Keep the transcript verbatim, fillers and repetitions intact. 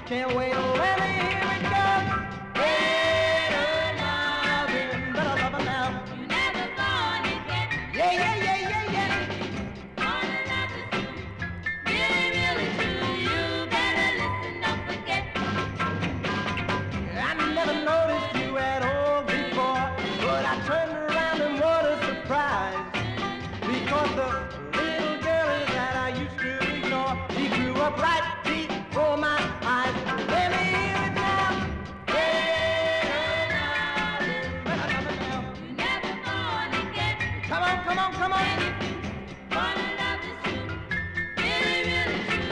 can't wait. Let me hear it go. Better love him, better love him now. You never gonna get. Yeah, yeah, yeah, yeah, yeah. Gonna love is true, really, really true. You better listen, don't forget. I never noticed you at all before, but I turned around and what a surprise. Because the little girl that I used to ignore, she grew up right before my eyes. Let me hear it now. You never gonna get. Come on, come on, come on.